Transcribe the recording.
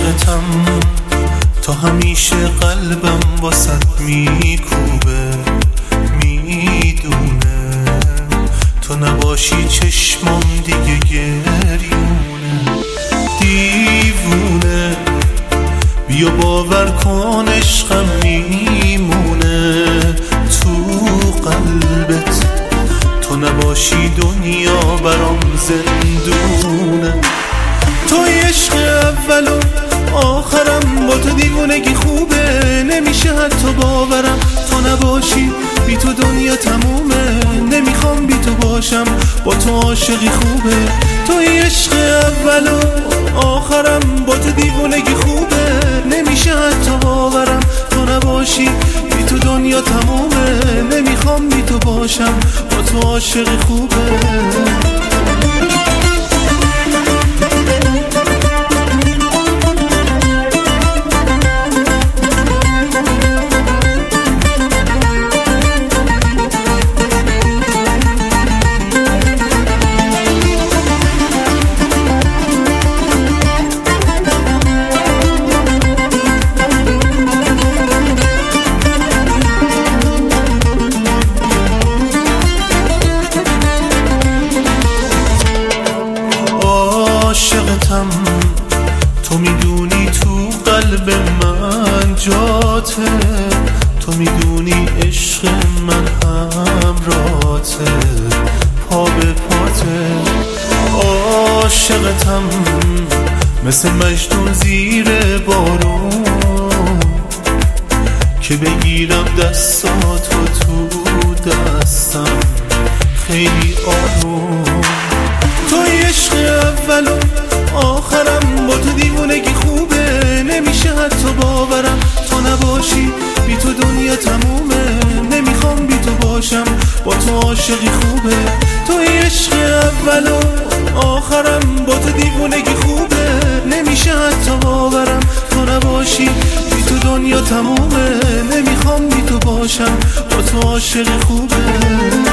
عاشقتم تا همیشه قلبم واسط میکوبه، میدونه تو نباشی چشمام دیگه گریونه. دیوونه بیا باور کن عشقم میمونه تو قلبت، تو نباشی دنیا برام زندونه. توی عشق اول و آخرم، با تو دیوونگی خوبه نمیشه حتی باورم. تو نباشی بی تو دنیا تمومه، نمیخوام بی تو باشم با تو عاشقی خوبه. توی عشق اول و آخرم، با تو دیوونگی خوبه نمیشه حتی باورم. تو نباشی بی تو دنیا تمومه، نمیخوام بی تو باشم با تو عاشقی خوبه. عاشقتم تو میدونی تو قلب من جاته، تو میدونی عشق من همراته پا به پاته. عاشقتم مثل مجنون زیر بارون، که بگیرم دستاتو تو دستم خیلی آروم. توی عشق اول و آخرم، با تو دیوونگی خوبه نمیشه حتی باورم. تو نباشی بی تو دنیا تمومه، نمیخوام بی تو باشم با تو عاشقی خوبه. توی عشق اول و آخرم، با تو دیوونگی خوبه نمیشه حتی باورم. تو نباشی بی تو دنیا تمومه، نمیخوام بی تو باشم با تو عاشقی خوبه.